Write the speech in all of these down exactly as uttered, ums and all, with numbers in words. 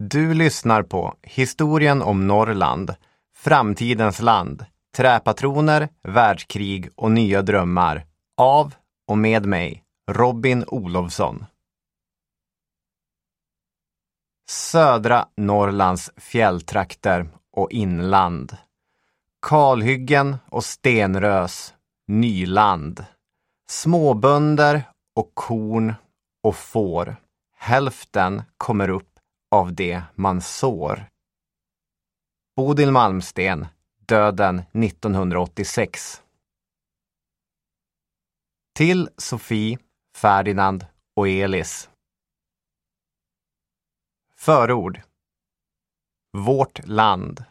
Du lyssnar på Historien om Norrland, framtidens land, träpatroner, världskrig och nya drömmar. Av och med mig, Robin Olofsson. Södra Norrlands fjälltrakter och inland. Kalhyggen och stenrös, nyland. Småbönder och korn och får. Hälften kommer upp av det man sår. Bodil Malmsten, döden nittonhundraåttiosex. Till Sofie, Ferdinand och Elis. Förord. Vårt land.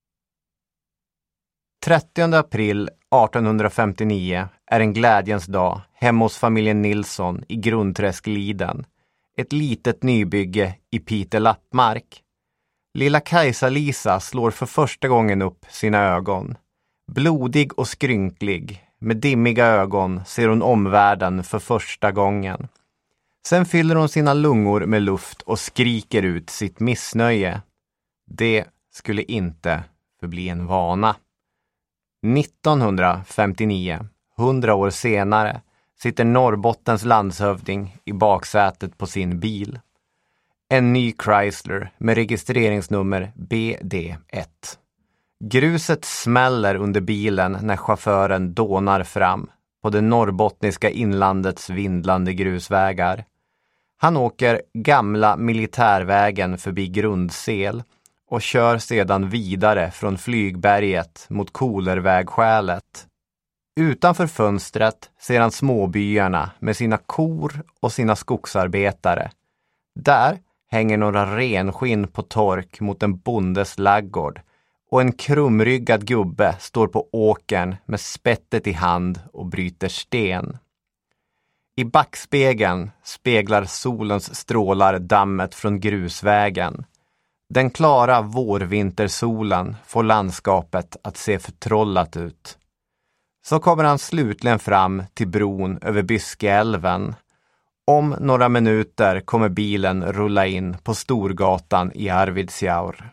trettionde april artonhundrafemtionio är en glädjens dag hemma hos familjen Nilsson i Grundträskliden. Ett litet nybygge i Pite Lappmark. Lilla Kajsa-Lisa slår för första gången upp sina ögon. Blodig och skrynklig, med dimmiga ögon ser hon omvärlden för första gången. Sen fyller hon sina lungor med luft och skriker ut sitt missnöje. Det skulle inte förbli en vana. nittonhundrafemtionio, hundra år senare, sitter Norrbottens landshövding i baksätet på sin bil. En ny Chrysler med registreringsnummer B D ett. Gruset smäller under bilen när chauffören dånar fram på det norrbottniska inlandets vindlande grusvägar. Han åker gamla militärvägen förbi Grundsel och kör sedan vidare från Flygberget mot Kolervägskälet. Utanför fönstret ser han småbyarna med sina kor och sina skogsarbetare. Där hänger några renskinn på tork mot en bondes laggård och en krumryggad gubbe står på åkern med spettet i hand och bryter sten. I backspegeln speglar solens strålar dammet från grusvägen. Den klara vårvintersolen får landskapet att se förtrollat ut. Så kommer han slutligen fram till bron över Byskeälven. Om några minuter kommer bilen rulla in på Storgatan i Arvidsjaur.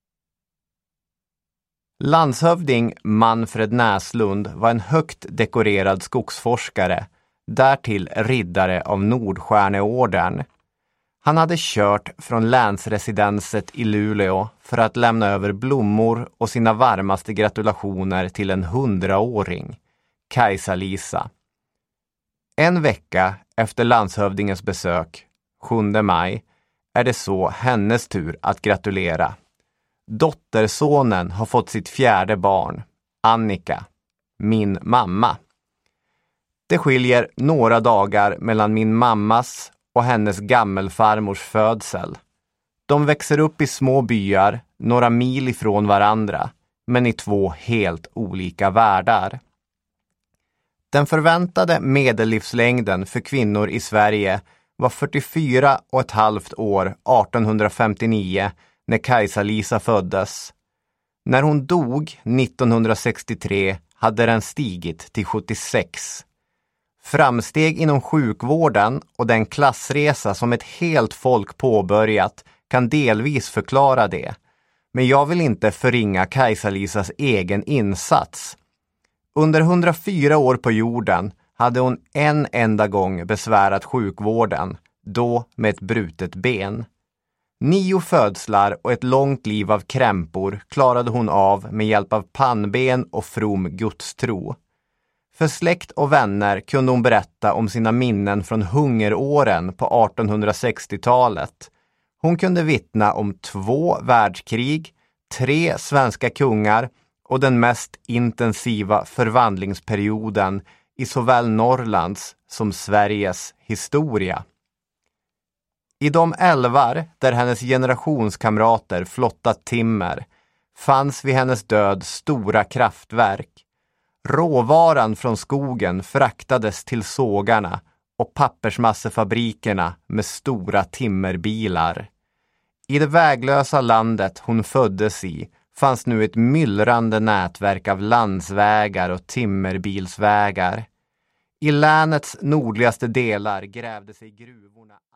Landshövding Manfred Näslund var en högt dekorerad skogsforskare, därtill riddare av Nordstjärneorden. Han hade kört från länsresidenset i Luleå för att lämna över blommor och sina varmaste gratulationer till en hundraåring, Kajsa-Lisa. En vecka efter landshövdingens besök, sjunde maj, är det så hennes tur att gratulera. Dottersonen har fått sitt fjärde barn, Annika, min mamma. Det skiljer några dagar mellan min mammas och hennes gammelfarmors födsel. De växer upp i små byar, några mil ifrån varandra, men i två helt olika världar. Den förväntade medellivslängden för kvinnor i Sverige var fyrtiofyra och ett halvt år artonhundrafemtionio när Kajsa-Lisa föddes. När hon dog nittonhundrasextiotre hade den stigit till sjuttiosex. Framsteg inom sjukvården och den klassresa som ett helt folk påbörjat kan delvis förklara det. Men jag vill inte förringa Kajsa-Lisas egen insats. Under hundrafyra år på jorden hade hon en enda gång besvärat sjukvården, då med ett brutet ben. Nio födslar och ett långt liv av krämpor klarade hon av med hjälp av pannben och from gudstro. För släkt och vänner kunde hon berätta om sina minnen från hungeråren på artonhundrasextiotalet. Hon kunde vittna om två världskrig, tre svenska kungar och den mest intensiva förvandlingsperioden i såväl Norrlands som Sveriges historia. I de älvar där hennes generationskamrater flottat timmer fanns vid hennes död stora kraftverk. Råvaran från skogen fraktades till sågarna och pappersmassefabrikerna med stora timmerbilar. I det väglösa landet hon föddes i fanns nu ett myllrande nätverk av landsvägar och timmerbilsvägar. I länets nordligaste delar grävde sig gruvorna